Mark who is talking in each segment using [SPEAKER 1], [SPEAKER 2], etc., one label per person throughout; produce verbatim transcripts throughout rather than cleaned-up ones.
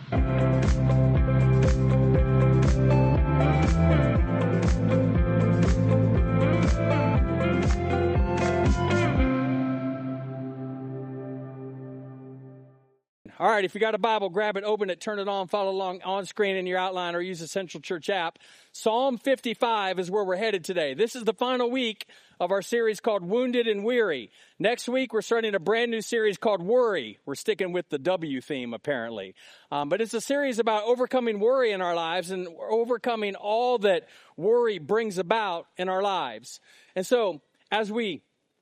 [SPEAKER 1] All right, if you got a Bible, grab it, open it, turn it on, follow along on screen in your outline, or use the Central Church app. Psalm fifty-five is where we're headed today. This is the final week of our series called Wounded and Weary. Next week, we're starting a brand new series called Worry. We're sticking with the W theme, apparently. Um, but it's a series about overcoming worry in our lives and overcoming all that worry brings about in our lives. And so, as we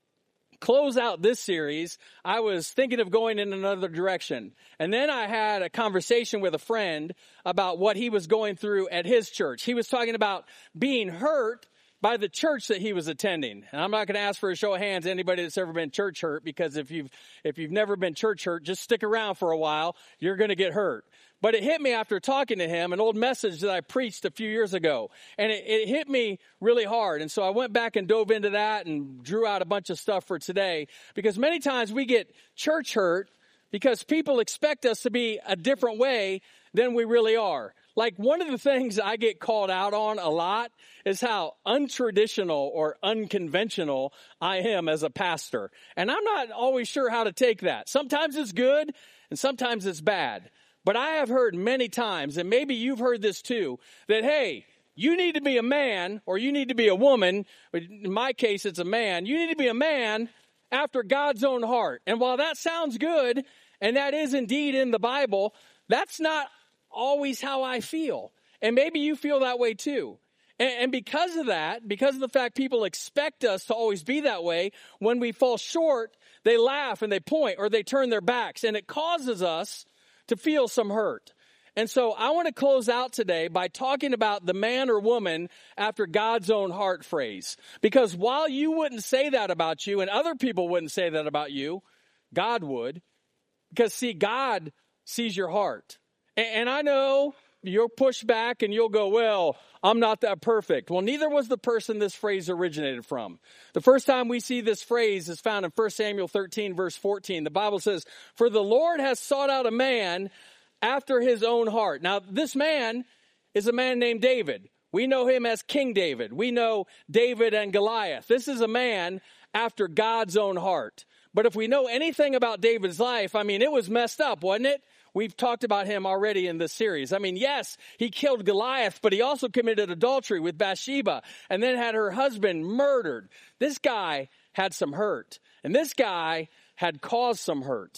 [SPEAKER 1] close out this series, I was thinking of going in another direction. And then I had a conversation with a friend about what he was going through at his church. He was talking about being hurt by the church that he was attending. And I'm not going to ask for a show of hands anybody that's ever been church hurt, because if you've if you've never been church hurt, just stick around for a while. You're going to get hurt. But it hit me after talking to him, an old message that I preached a few years ago. And it, it hit me really hard. And so I went back and dove into that and drew out a bunch of stuff for today. Because many times we get church hurt because people expect us to be a different way than we really are. Like, one of the things I get called out on a lot is how untraditional or unconventional I am as a pastor. And I'm not always sure how to take that. Sometimes it's good and sometimes it's bad. But I have heard many times, and maybe you've heard this too, that, hey, you need to be a man or you need to be a woman. But in my case, it's a man. You need to be a man after God's own heart. And while that sounds good, and that is indeed in the Bible, that's not always how I feel. And maybe you feel that way too. And, and because of that, because of the fact people expect us to always be that way, when we fall short, they laugh and they point or they turn their backs. And it causes us to feel some hurt. And so I want to close out today by talking about the man or woman after God's own heart phrase. Because while you wouldn't say that about you and other people wouldn't say that about you, God would. Because see, God sees your heart. And, and I know you'll push back and you'll go, well, I'm not that perfect. Well, neither was the person this phrase originated from. The first time we see this phrase is found in First Samuel thirteen, verse fourteen. The Bible says, "For the Lord has sought out a man after his own heart." Now, this man is a man named David. We know him as King David. We know David and Goliath. This is a man after God's own heart. But if we know anything about David's life, I mean, it was messed up, wasn't it? We've talked about him already in this series. I mean, yes, he killed Goliath, but he also committed adultery with Bathsheba and then had her husband murdered. This guy had some hurt, and this guy had caused some hurt.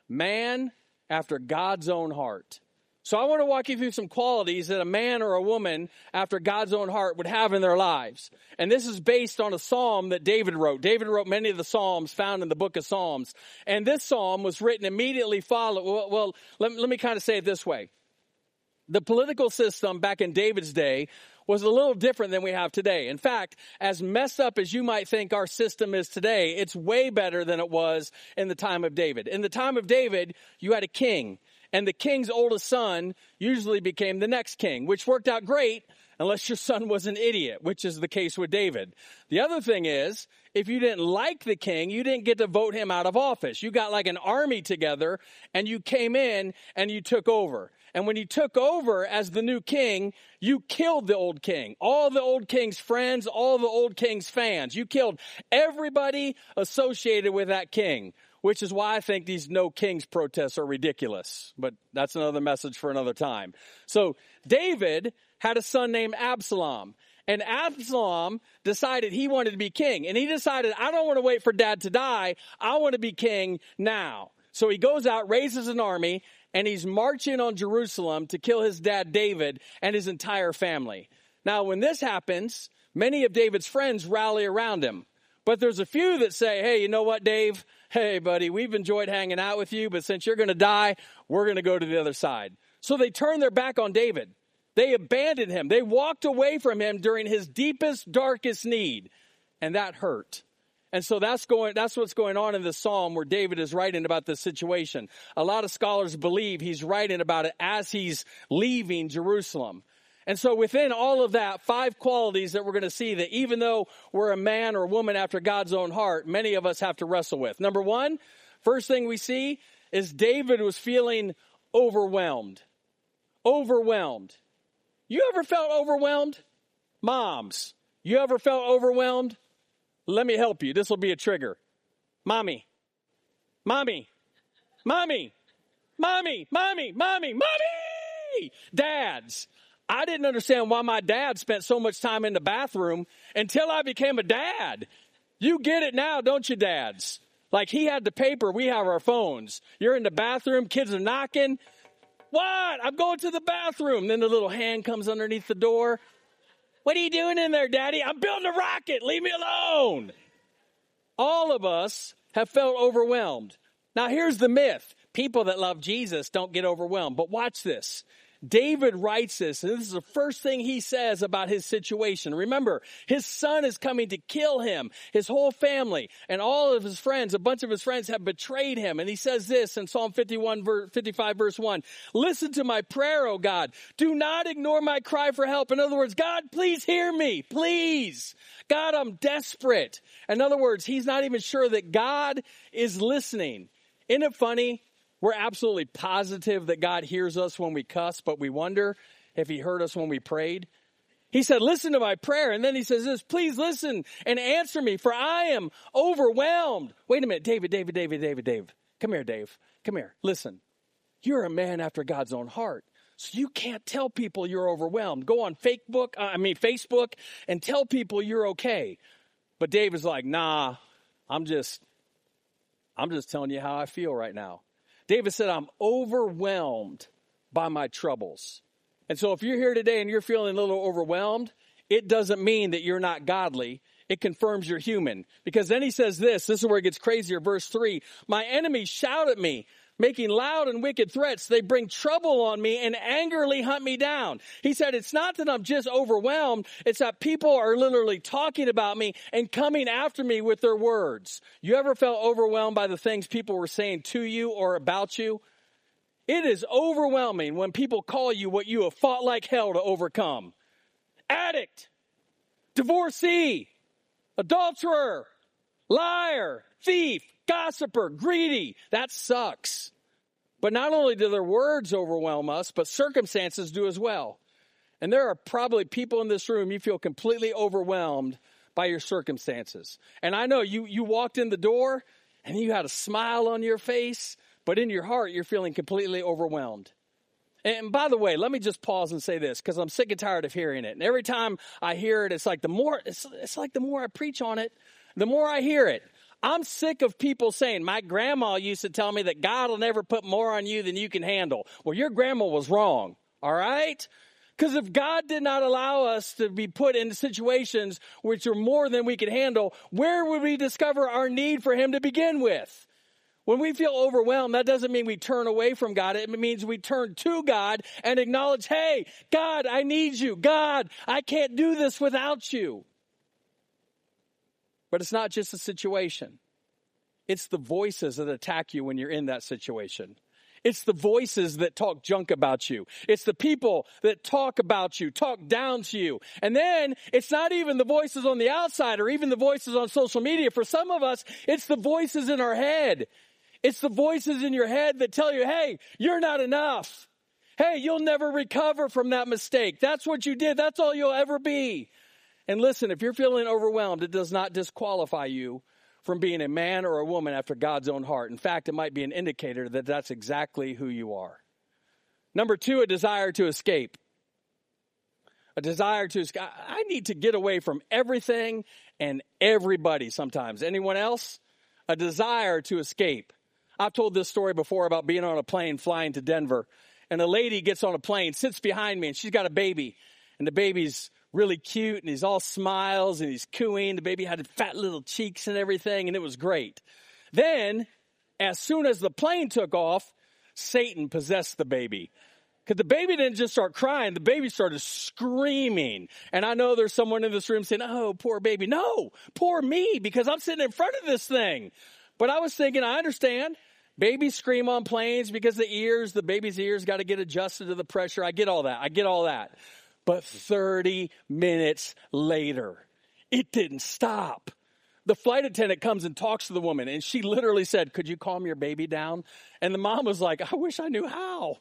[SPEAKER 1] Man after God's own heart. So I want to walk you through some qualities that a man or a woman after God's own heart would have in their lives. And this is based on a psalm that David wrote. David wrote many of the psalms found in the book of Psalms. And this psalm was written immediately following, well, well let, let me kind of say it this way. The political system back in David's day was a little different than we have today. In fact, as messed up as you might think our system is today, it's way better than it was in the time of David. In the time of David, you had a king. And the king's oldest son usually became the next king, which worked out great unless your son was an idiot, which is the case with David. The other thing is, if you didn't like the king, you didn't get to vote him out of office. You got like an army together and you came in and you took over. And when you took over as the new king, you killed the old king, all the old king's friends, all the old king's fans. You killed everybody associated with that king. Which is why I think these no kings protests are ridiculous. But that's another message for another time. So David had a son named Absalom. And Absalom decided he wanted to be king. And he decided, I don't want to wait for dad to die. I want to be king now. So he goes out, raises an army, and he's marching on Jerusalem to kill his dad David and his entire family. Now, when this happens, many of David's friends rally around him. But there's a few that say, hey, you know what, Dave? Hey, buddy, we've enjoyed hanging out with you, but since you're going to die, we're going to go to the other side. So they turned their back on David. They abandoned him. They walked away from him during his deepest, darkest need. And that hurt. And so that's going, that's what's going on in this psalm where David is writing about this situation. A lot of scholars believe he's writing about it as he's leaving Jerusalem. And so within all of that, five qualities that we're going to see that even though we're a man or a woman after God's own heart, many of us have to wrestle with. Number one, first thing we see is David was feeling overwhelmed. overwhelmed. You ever felt overwhelmed? Moms, you ever felt overwhelmed? Let me help you. This will be a trigger. Mommy, mommy, mommy, mommy, mommy, mommy, mommy. Dads, I didn't understand why my dad spent so much time in the bathroom until I became a dad. You get it now, don't you, dads? Like he had the paper, we have our phones. You're in the bathroom, kids are knocking. What? I'm going to the bathroom. Then the little hand comes underneath the door. What are you doing in there, Daddy? I'm building a rocket. Leave me alone. All of us have felt overwhelmed. Now, here's the myth. People that love Jesus don't get overwhelmed. But watch this. David writes this, and this is the first thing he says about his situation. Remember, his son is coming to kill him, his whole family, and all of his friends, a bunch of his friends have betrayed him. And he says this in Psalm fifty-one, fifty-five, verse one, listen to my prayer, O God. Do not ignore my cry for help. In other words, God, please hear me, please. God, I'm desperate. In other words, he's not even sure that God is listening. Isn't it funny? We're absolutely positive that God hears us when we cuss, but we wonder if he heard us when we prayed. He said, listen to my prayer. And then he says this, please listen and answer me, for I am overwhelmed. Wait a minute, David, David, David, David, David. Come here, Dave. Come here. Listen, you're a man after God's own heart. So you can't tell people you're overwhelmed. Go on Facebook, uh, I mean Facebook, and tell people you're okay. But David's like, nah, I'm just, I'm just telling you how I feel right now. David said, I'm overwhelmed by my troubles. And so if you're here today and you're feeling a little overwhelmed, it doesn't mean that you're not godly. It confirms you're human. Because then he says this, this is where it gets crazier, verse three, my enemies shout at me, making loud and wicked threats. They bring trouble on me and angrily hunt me down. He said, it's not that I'm just overwhelmed. It's that people are literally talking about me and coming after me with their words. You ever felt overwhelmed by the things people were saying to you or about you? It is overwhelming when people call you what you have fought like hell to overcome. Addict, divorcee, adulterer, liar, thief, gossiper, greedy. That sucks. But not only do their words overwhelm us, but circumstances do as well. And there are probably people in this room, you feel completely overwhelmed by your circumstances. And I know you, you walked in the door and you had a smile on your face, but in your heart, you're feeling completely overwhelmed. And by the way, let me just pause and say this, because I'm sick and tired of hearing it. And every time I hear it, it's like the more, it's, it's like the more I preach on it, the more I hear it. I'm sick of people saying, my grandma used to tell me that God will never put more on you than you can handle. Well, your grandma was wrong, all right? Because if God did not allow us to be put into situations which are more than we could handle, where would we discover our need for him to begin with? When we feel overwhelmed, that doesn't mean we turn away from God. It means we turn to God and acknowledge, hey, God, I need you. God, I can't do this without you. But it's not just a situation. It's the voices that attack you when you're in that situation. It's the voices that talk junk about you. It's the people that talk about you, talk down to you. And then it's not even the voices on the outside or even the voices on social media. For some of us, it's the voices in our head. It's the voices in your head that tell you, hey, you're not enough. Hey, you'll never recover from that mistake. That's what you did. That's all you'll ever be. And listen, if you're feeling overwhelmed, it does not disqualify you from being a man or a woman after God's own heart. In fact, it might be an indicator that that's exactly who you are. Number two, a desire to escape. A desire to escape. I need to get away from everything and everybody sometimes. Anyone else? A desire to escape. I've told this story before about being on a plane flying to Denver. And a lady gets on a plane, sits behind me, and she's got a baby. And the baby's really cute, and he's all smiles, and he's cooing. The baby had fat little cheeks and everything, and it was great. Then, as soon as the plane took off, Satan possessed the baby. Because the baby didn't just start crying, the baby started screaming. And I know there's someone in this room saying, oh, poor baby. No, poor me, because I'm sitting in front of this thing. But I was thinking, I understand. Babies scream on planes because the ears, the baby's ears got to get adjusted to the pressure. I get all that. I get all that. But thirty minutes later, it didn't stop. The flight attendant comes and talks to the woman, and she literally said, could you calm your baby down? And the mom was like, I wish I knew how.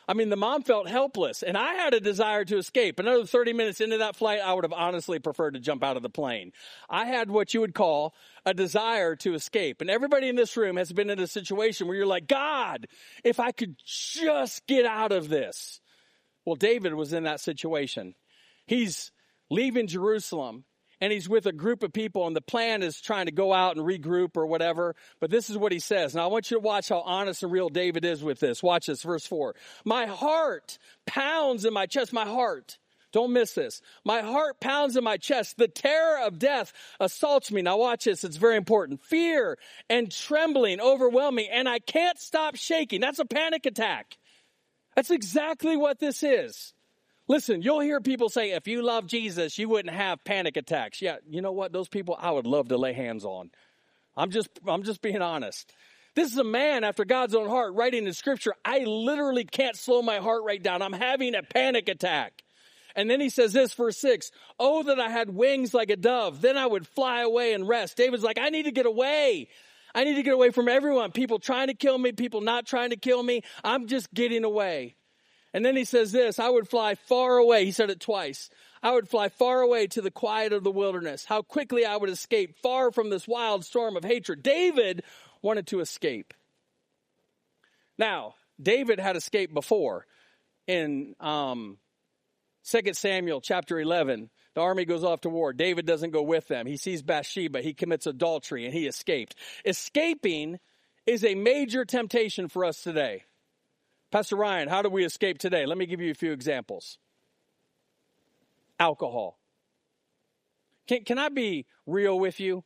[SPEAKER 1] I mean, the mom felt helpless, and I had a desire to escape. Another thirty minutes into that flight, I would have honestly preferred to jump out of the plane. I had what you would call a desire to escape. And everybody in this room has been in a situation where you're like, God, if I could just get out of this. Well, David was in that situation. He's leaving Jerusalem, and he's with a group of people, and the plan is trying to go out and regroup or whatever. But this is what he says. Now, I want you to watch how honest and real David is with this. Watch this, verse four. My heart pounds in my chest. My heart. Don't miss this. My heart pounds in my chest. The terror of death assaults me. Now, watch this. It's very important. Fear and trembling overwhelm me, and I can't stop shaking. That's a panic attack. That's exactly what this is. Listen, you'll hear people say, if you love Jesus, you wouldn't have panic attacks. Yeah, you know what? Those people I would love to lay hands on. I'm just, I'm just being honest. This is a man after God's own heart writing in Scripture. I literally can't slow my heart rate down. I'm having a panic attack. And then he says this, verse six, oh, that I had wings like a dove. Then I would fly away and rest. David's like, I need to get away. I need to get away from everyone. People trying to kill me, people not trying to kill me. I'm just getting away. And then he says this, I would fly far away. He said it twice. I would fly far away to the quiet of the wilderness. How quickly I would escape far from this wild storm of hatred. David wanted to escape. Now, David had escaped before. In um, Second Samuel chapter eleven, the army goes off to war. David doesn't go with them. He sees Bathsheba. He commits adultery, and he escaped. Escaping is a major temptation for us today. Pastor Ryan, how do we escape today? Let me give you a few examples. Alcohol. Can, can I be real with you?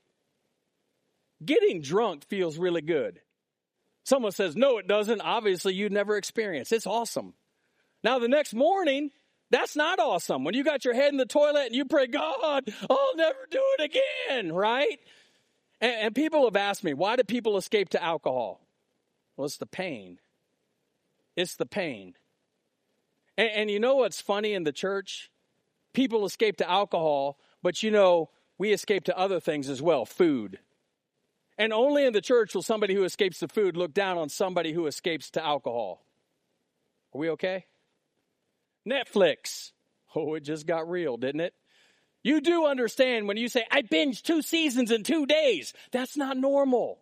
[SPEAKER 1] Getting drunk feels really good. Someone says, no, it doesn't. Obviously, you've never experienced. It's awesome. Now, the next morning, that's not awesome. When you got your head in the toilet and you pray, God, I'll never do it again, right? And, and people have asked me, why do people escape to alcohol? Well, it's the pain. It's the pain. And, and you know what's funny in the church? People escape to alcohol, but you know, we escape to other things as well, food. And only in the church will somebody who escapes to food look down on somebody who escapes to alcohol. Are we okay? Netflix. Oh, it just got real, didn't it? You do understand when you say, I binged two seasons in two days. That's not normal.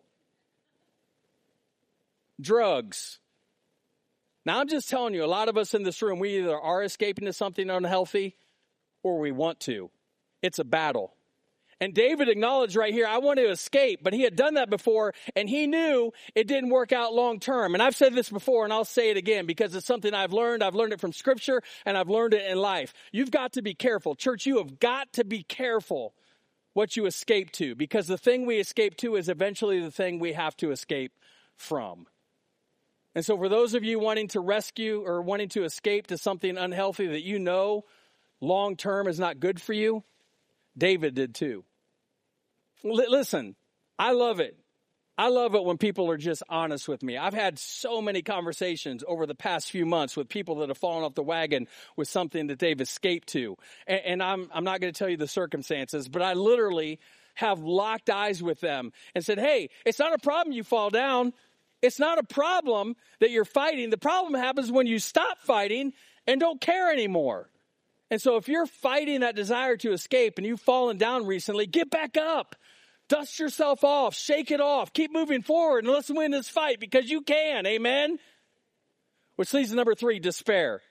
[SPEAKER 1] Drugs. Now, I'm just telling you, a lot of us in this room, we either are escaping to something unhealthy or we want to. It's a battle. And David acknowledged right here, I want to escape, but he had done that before, and he knew it didn't work out long term. And I've said this before, and I'll say it again, because it's something I've learned. I've learned it from Scripture, and I've learned it in life. You've got to be careful. Church, you have got to be careful what you escape to, because the thing we escape to is eventually the thing we have to escape from. And so for those of you wanting to rescue or wanting to escape to something unhealthy that you know long term is not good for you, David did too. L- listen, I love it. I love it when people are just honest with me. I've had so many conversations over the past few months with people that have fallen off the wagon with something that they've escaped to. And, and I'm, I'm not going to tell you the circumstances, but I literally have locked eyes with them and said, hey, it's not a problem you fall down. It's not a problem that you're fighting. The problem happens when you stop fighting and don't care anymore. And so if you're fighting that desire to escape and you've fallen down recently, get back up. Dust yourself off. Shake it off. Keep moving forward and let's win this fight because you can. Amen? Which leads to number three, despair.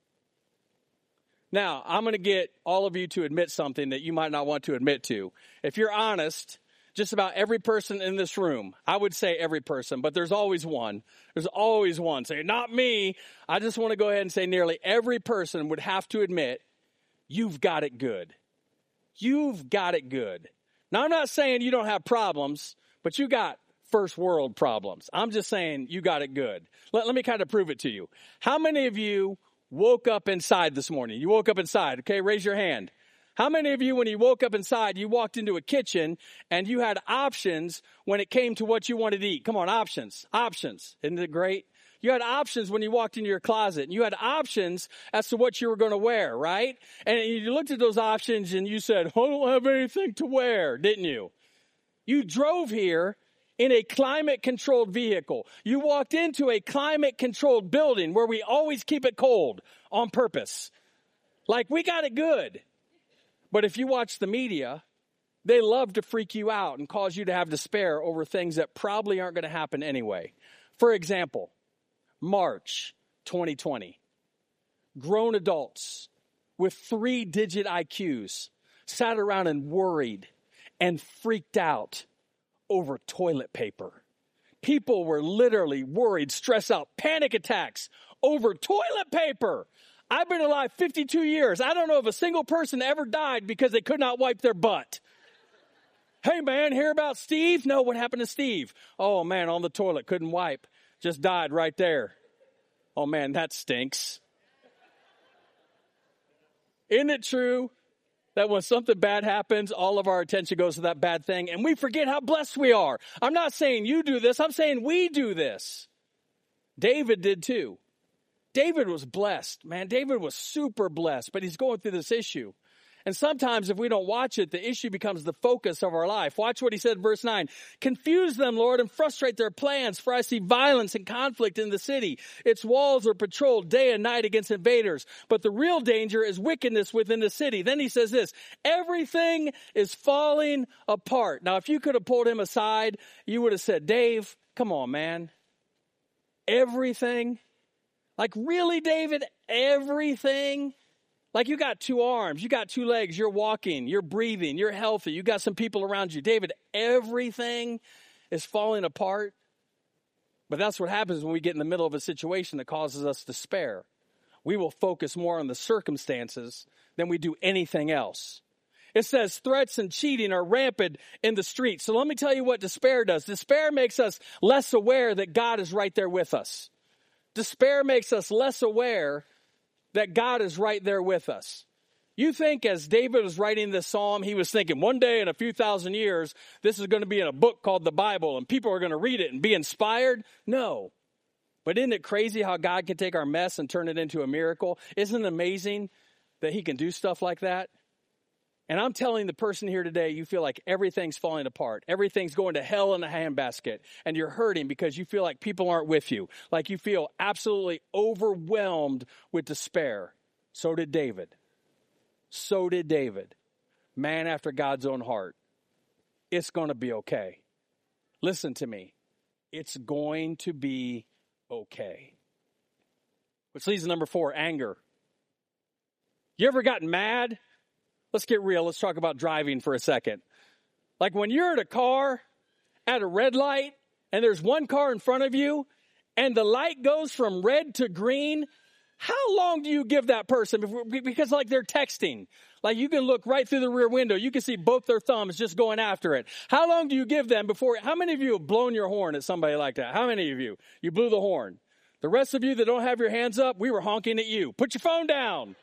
[SPEAKER 1] Now, I'm going to get all of you to admit something that you might not want to admit to. If you're honest, just about every person in this room, I would say every person, but there's always one. There's always one. Say, not me. I just want to go ahead and say nearly every person would have to admit, you've got it good. You've got it good. Now, I'm not saying you don't have problems, but you got first world problems. I'm just saying you got it good. Let, let me kind of prove it to you. How many of you woke up inside this morning? You woke up inside. Okay, raise your hand. How many of you, when you woke up inside, you walked into a kitchen and you had options when it came to what you wanted to eat? Come on, options, options. Isn't it great? You had options when you walked into your closet. And you had options as to what you were going to wear, right? And you looked at those options and you said, I don't have anything to wear, didn't you? You drove here in a climate-controlled vehicle. You walked into a climate-controlled building where we always keep it cold on purpose. Like, we got it good. But if you watch the media, they love to freak you out and cause you to have despair over things that probably aren't going to happen anyway. For example, March twenty twenty. Grown adults with three-digit I Qs sat around and worried and freaked out over toilet paper. People were literally worried, stressed out, panic attacks over toilet paper. I've been alive fifty-two years. I don't know if a single person ever died because they could not wipe their butt. Hey, man, hear about Steve? No, what happened to Steve? Oh, man, on the toilet, couldn't wipe. Just died right there. Oh, man, that stinks. Isn't it true that when something bad happens, all of our attention goes to that bad thing, and we forget how blessed we are? I'm not saying you do this. I'm saying we do this. David did too. David was blessed, man. David was super blessed, but he's going through this issue. And sometimes if we don't watch it, the issue becomes the focus of our life. Watch what he said in verse nine. Confuse them, Lord, and frustrate their plans, for I see violence and conflict in the city. Its walls are patrolled day and night against invaders. But the real danger is wickedness within the city. Then he says this, everything is falling apart. Now, if you could have pulled him aside, you would have said, Dave, come on, man. Everything? Like, really, David? Everything? Like, you got two arms, you got two legs, you're walking, you're breathing, you're healthy, you got some people around you. David, everything is falling apart. But that's what happens when we get in the middle of a situation that causes us despair. We will focus more on the circumstances than we do anything else. It says threats and cheating are rampant in the streets. So let me tell you what despair does. Despair makes us less aware that God is right there with us. Despair makes us less aware that God is right there with us. You think as David was writing this psalm, he was thinking one day in a few thousand years, this is going to be in a book called the Bible and people are going to read it and be inspired? No. But isn't it crazy how God can take our mess and turn it into a miracle? Isn't it amazing that he can do stuff like that? And I'm telling the person here today, you feel like everything's falling apart. Everything's going to hell in a handbasket. And you're hurting because you feel like people aren't with you. Like you feel absolutely overwhelmed with despair. So did David. So did David. Man after God's own heart. It's going to be okay. Listen to me. It's going to be okay. Which leads to number four, anger. You ever gotten mad? Let's get real. Let's talk about driving for a second. Like when you're in a car at a red light and there's one car in front of you and the light goes from red to green, how long do you give that person? Before, because like they're texting. Like you can look right through the rear window. You can see both their thumbs just going after it. How long do you give them before? How many of you have blown your horn at somebody like that? How many of you? You blew the horn. The rest of you that don't have your hands up, we were honking at you. Put your phone down.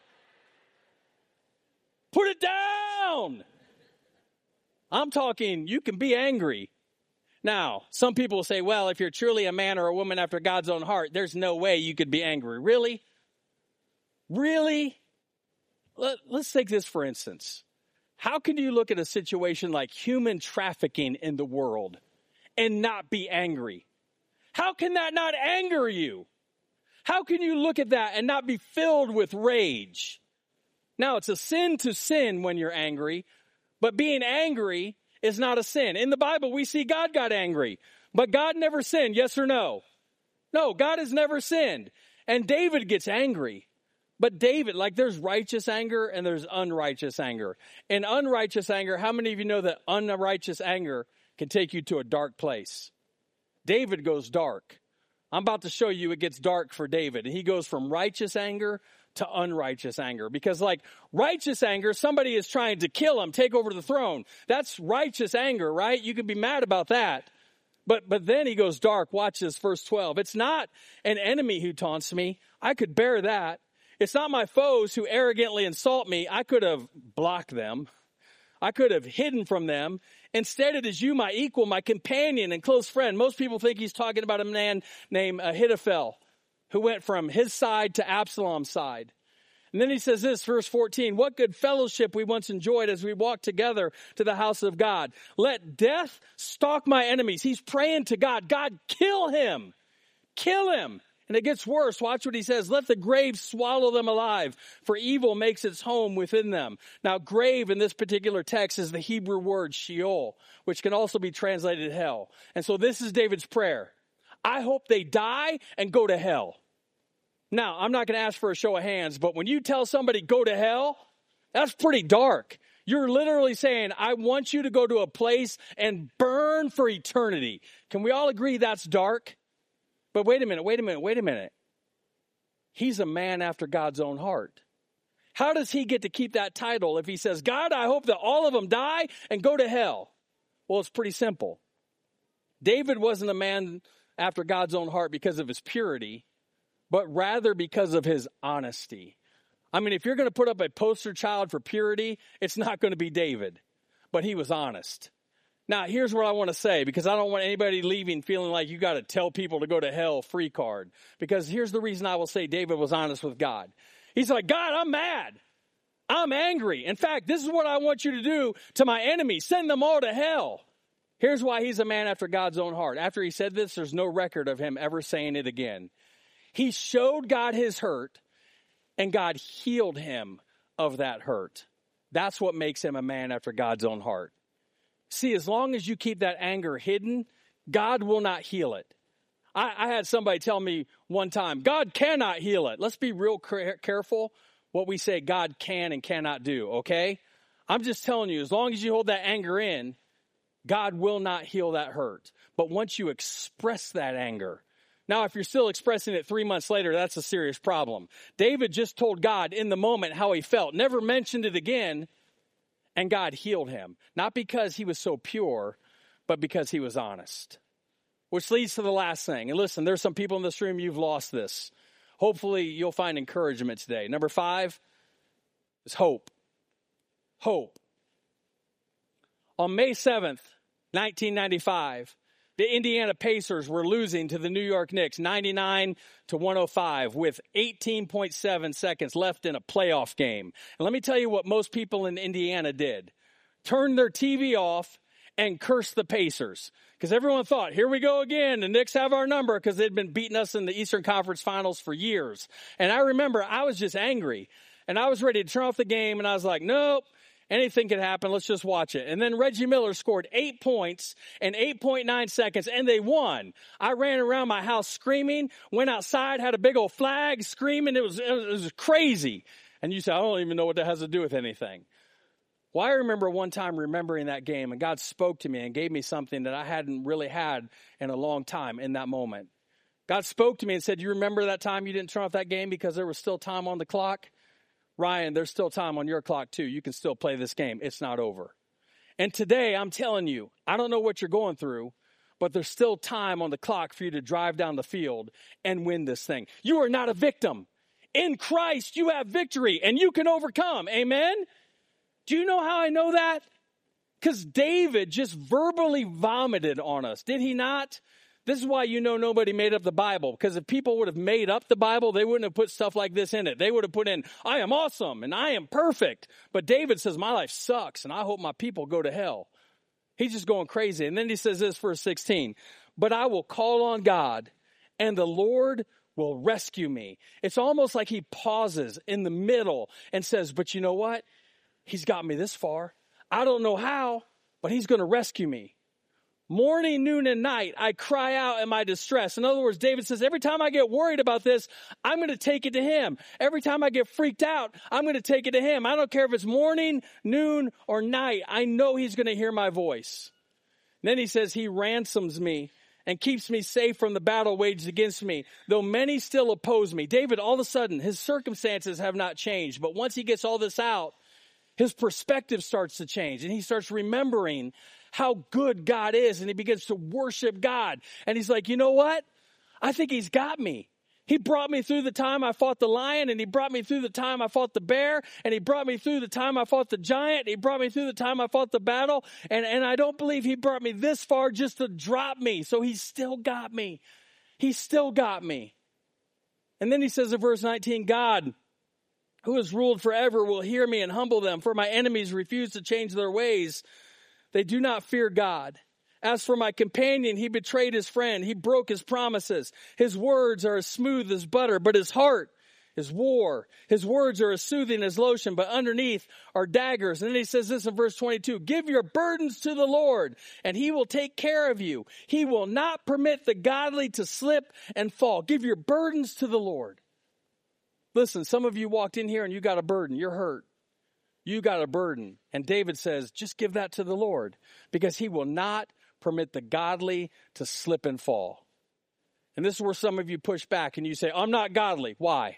[SPEAKER 1] Put it down. I'm talking, you can be angry. Now, some people will say, well, if you're truly a man or a woman after God's own heart, there's no way you could be angry. Really? Really? Let, let's take this for instance. How can you look at a situation like human trafficking in the world and not be angry? How can that not anger you? How can you look at that and not be filled with rage? Now, it's a sin to sin when you're angry, but being angry is not a sin. In the Bible, we see God got angry, but God never sinned, yes or no? No, God has never sinned. And David gets angry. But David, like there's righteous anger and there's unrighteous anger. In unrighteous anger, how many of you know that unrighteous anger can take you to a dark place? David goes dark. I'm about to show you it gets dark for David. And he goes from righteous anger to unrighteous anger. Because like righteous anger, somebody is trying to kill him, take over the throne. That's righteous anger, right? You can be mad about that. But but then he goes dark. Watch this, verse twelve. It's not an enemy who taunts me. I could bear that. It's not my foes who arrogantly insult me. I could have blocked them. I could have hidden from them. Instead, it is you, my equal, my companion and close friend. Most people think he's talking about a man named Ahithophel, who went from his side to Absalom's side. And then he says this, verse fourteen, what good fellowship we once enjoyed as we walked together to the house of God. Let death stalk my enemies. He's praying to God. God, kill him. Kill him. And it gets worse. Watch what he says. Let the grave swallow them alive, for evil makes its home within them. Now, grave in this particular text is the Hebrew word Sheol, which can also be translated hell. And so this is David's prayer. I hope they die and go to hell. Now, I'm not going to ask for a show of hands, but when you tell somebody go to hell, that's pretty dark. You're literally saying, I want you to go to a place and burn for eternity. Can we all agree that's dark? But wait a minute, wait a minute, wait a minute. He's a man after God's own heart. How does he get to keep that title if he says, God, I hope that all of them die and go to hell? Well, it's pretty simple. David wasn't a man after God's own heart because of his purity, but rather because of his honesty. I mean, if you're going to put up a poster child for purity, it's not going to be David, but he was honest. Now, here's what I want to say, because I don't want anybody leaving feeling like you got to tell people to go to hell free card. Because here's the reason I will say David was honest with God. He's like, God, I'm mad. I'm angry. In fact, this is what I want you to do to my enemies. Send them all to hell. Here's why he's a man after God's own heart. After he said this, there's no record of him ever saying it again. He showed God his hurt, and God healed him of that hurt. That's what makes him a man after God's own heart. See, as long as you keep that anger hidden, God will not heal it. I, I had somebody tell me one time, God cannot heal it. Let's be real careful what we say God can and cannot do, okay? I'm just telling you, as long as you hold that anger in, God will not heal that hurt. But once you express that anger, now, if you're still expressing it three months later, that's a serious problem. David just told God in the moment how he felt, never mentioned it again, and God healed him. Not because he was so pure, but because he was honest. Which leads to the last thing. And listen, there's some people in this room, you've lost this. Hopefully, you'll find encouragement today. Number five is hope. Hope. On May seventh, nineteen ninety-five, the Indiana Pacers were losing to the New York Knicks ninety-nine to one oh five with eighteen point seven seconds left in a playoff game. And let me tell you what most people in Indiana did. Turned their T V off and cursed the Pacers. Because everyone thought, here we go again. The Knicks have our number because they'd been beating us in the Eastern Conference Finals for years. And I remember I was just angry. And I was ready to turn off the game. And I was like, nope. Anything could happen. Let's just watch it. And then Reggie Miller scored eight points in eight point nine seconds, and they won. I ran around my house screaming, went outside, had a big old flag screaming. It was, it was, it was crazy. And you say, I don't even know what that has to do with anything. Well, I remember one time remembering that game, and God spoke to me and gave me something that I hadn't really had in a long time in that moment. God spoke to me and said, you remember that time you didn't turn off that game because there was still time on the clock? Ryan, there's still time on your clock too. You can still play this game. It's not over. And today, I'm telling you, I don't know what you're going through, but there's still time on the clock for you to drive down the field and win this thing. You are not a victim. In Christ, you have victory and you can overcome. Amen? Do you know how I know that? Because David just verbally vomited on us. Did he not? This is why you know nobody made up the Bible. Because if people would have made up the Bible, they wouldn't have put stuff like this in it. They would have put in, I am awesome and I am perfect. But David says, my life sucks and I hope my people go to hell. He's just going crazy. And then he says this, verse sixteen, but I will call on God and the Lord will rescue me. It's almost like he pauses in the middle and says, but you know what? He's got me this far. I don't know how, but he's going to rescue me. Morning, noon, and night, I cry out in my distress. In other words, David says, every time I get worried about this, I'm going to take it to him. Every time I get freaked out, I'm going to take it to him. I don't care if it's morning, noon, or night. I know he's going to hear my voice. And then he says, he ransoms me and keeps me safe from the battle waged against me, though many still oppose me. David, all of a sudden, his circumstances have not changed. But once he gets all this out, his perspective starts to change. And he starts remembering how good God is, and he begins to worship God. And he's like, you know what? I think he's got me. He brought me through the time I fought the lion, and he brought me through the time I fought the bear, and he brought me through the time I fought the giant, and he brought me through the time I fought the battle, and, and I don't believe he brought me this far just to drop me. So he's still got me. He's still got me. And then he says in verse nineteen, God, who has ruled forever will hear me and humble them, for my enemies refuse to change their ways. They do not fear God. As for my companion, he betrayed his friend. He broke his promises. His words are as smooth as butter, but his heart is war. His words are as soothing as lotion, but underneath are daggers. And then he says this in verse twenty-two, give your burdens to the Lord, and he will take care of you. He will not permit the godly to slip and fall. Give your burdens to the Lord. Listen, some of you walked in here and you got a burden. You're hurt. You got a burden. And David says, just give that to the Lord, because he will not permit the godly to slip and fall. And this is where some of you push back and you say, I'm not godly. Why?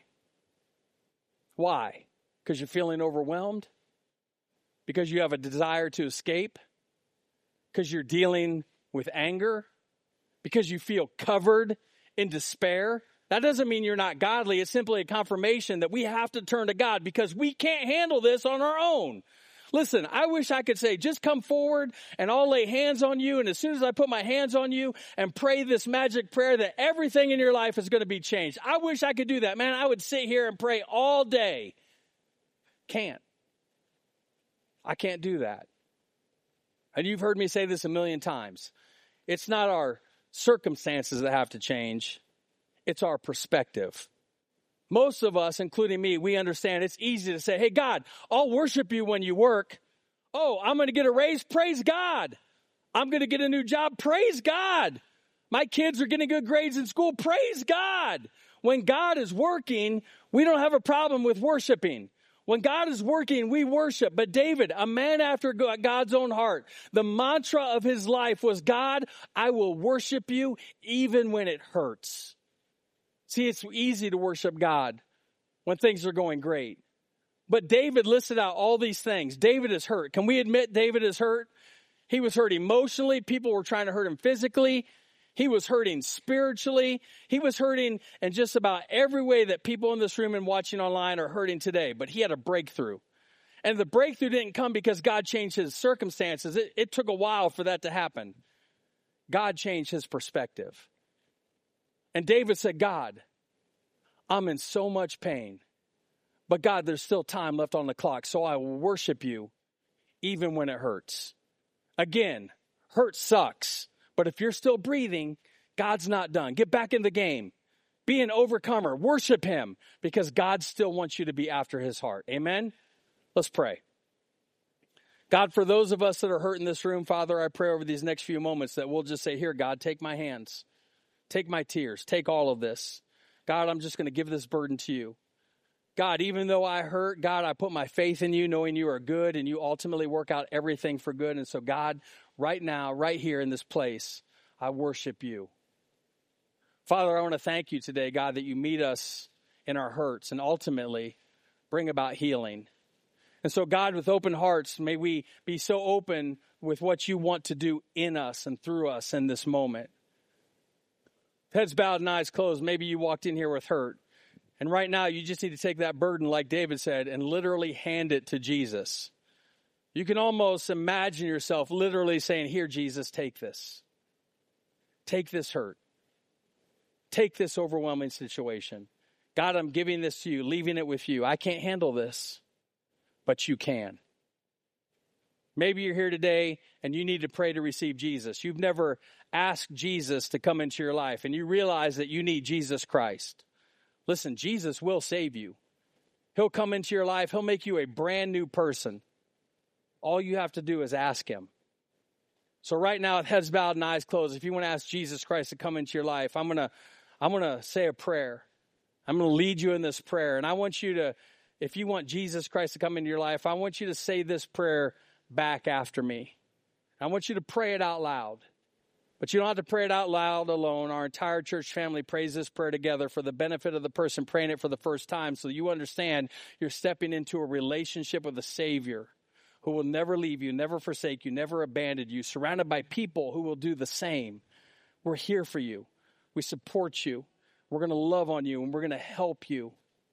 [SPEAKER 1] Why? Because you're feeling overwhelmed? Because you have a desire to escape? Because you're dealing with anger? Because you feel covered in despair? That doesn't mean you're not godly. It's simply a confirmation that we have to turn to God, because we can't handle this on our own. Listen, I wish I could say, just come forward and I'll lay hands on you. And as soon as I put my hands on you and pray this magic prayer, that everything in your life is going to be changed. I wish I could do that. Man, I would sit here and pray all day. Can't. I can't do that. And you've heard me say this a million times. It's not our circumstances that have to change. It's our perspective. Most of us, including me, we understand it's easy to say, hey, God, I'll worship you when you work. Oh, I'm going to get a raise. Praise God. I'm going to get a new job. Praise God. My kids are getting good grades in school. Praise God. When God is working, we don't have a problem with worshiping. When God is working, we worship. But David, a man after God's own heart, the mantra of his life was, God, I will worship you even when it hurts. See, it's easy to worship God when things are going great. But David listed out all these things. David is hurt. Can we admit David is hurt? He was hurt emotionally. People were trying to hurt him physically. He was hurting spiritually. He was hurting in just about every way that people in this room and watching online are hurting today. But he had a breakthrough. And the breakthrough didn't come because God changed his circumstances. It, it took a while for that to happen. God changed his perspective. And David said, God, I'm in so much pain, but God, there's still time left on the clock, so I will worship you even when it hurts. Again, hurt sucks, but if you're still breathing, God's not done. Get back in the game. Be an overcomer. Worship him, because God still wants you to be after his heart. Amen? Let's pray. God, for those of us that are hurt in this room, Father, I pray over these next few moments that we'll just say, here, God, take my hands. Take my tears. Take all of this. God, I'm just going to give this burden to you. God, even though I hurt, God, I put my faith in you, knowing you are good and you ultimately work out everything for good. And so, God, right now, right here in this place, I worship you. Father, I want to thank you today, God, that you meet us in our hurts and ultimately bring about healing. And so, God, with open hearts, may we be so open with what you want to do in us and through us in this moment. Heads bowed and eyes closed. Maybe you walked in here with hurt. And right now, you just need to take that burden, like David said, and literally hand it to Jesus. You can almost imagine yourself literally saying, here, Jesus, take this. Take this hurt. Take this overwhelming situation. God, I'm giving this to you, leaving it with you. I can't handle this, but you can. Maybe you're here today and you need to pray to receive Jesus. You've never asked Jesus to come into your life, and you realize that you need Jesus Christ. Listen, Jesus will save you. He'll come into your life. He'll make you a brand new person. All you have to do is ask him. So right now, with heads bowed and eyes closed, if you want to ask Jesus Christ to come into your life, I'm going to I'm going to say a prayer. I'm going to lead you in this prayer. And I want you to, if you want Jesus Christ to come into your life, I want you to say this prayer back after me. I want you to pray it out loud. But you don't have to pray it out loud alone. Our entire church family prays this prayer together for the benefit of the person praying it for the first time, so you understand you're stepping into a relationship with a Savior who will never leave you, never forsake you, never abandon you, surrounded by people who will do the same. We're here for you. We support you. We're going to love on you, and we're going to help you.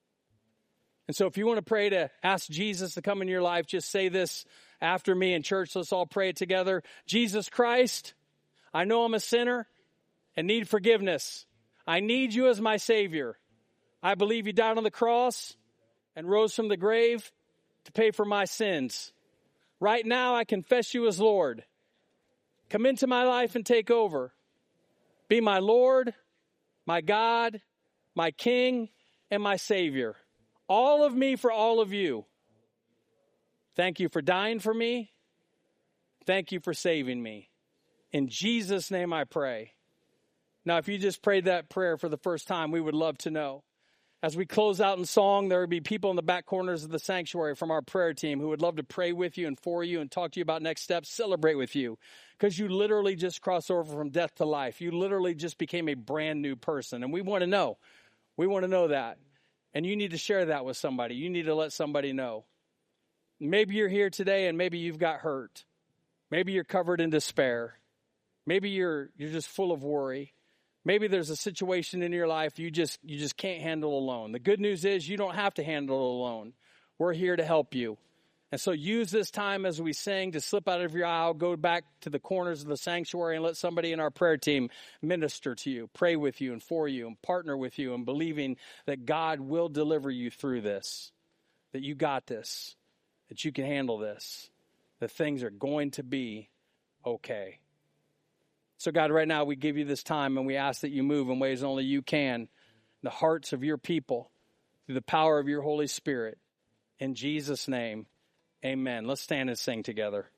[SPEAKER 1] And so if you want to pray to ask Jesus to come in your life, just say this after me in church. Let's all pray it together. Jesus Christ, I know I'm a sinner and need forgiveness. I need you as my Savior. I believe you died on the cross and rose from the grave to pay for my sins. Right now, I confess you as Lord. Come into my life and take over. Be my Lord, my God, my King, and my Savior. All of me for all of you. Thank you for dying for me. Thank you for saving me. In Jesus' name I pray. Now, if you just prayed that prayer for the first time, we would love to know. As we close out in song, there will be people in the back corners of the sanctuary from our prayer team who would love to pray with you and for you and talk to you about next steps, celebrate with you. Because you literally just crossed over from death to life. You literally just became a brand new person. And we want to know. We want to know that. And you need to share that with somebody. You need to let somebody know. Maybe you're here today and maybe you've got hurt. Maybe you're covered in despair. Maybe you're you're just full of worry. Maybe there's a situation in your life you just you just can't handle alone. The good news is you don't have to handle it alone. We're here to help you. And so use this time as we sing to slip out of your aisle, go back to the corners of the sanctuary and let somebody in our prayer team minister to you, pray with you and for you and partner with you and believing that God will deliver you through this, that you got this, that you can handle this, that things are going to be okay. So God, right now we give you this time and we ask that you move in ways only you can in the hearts of your people through the power of your Holy Spirit. In Jesus' name, amen. Let's stand and sing together.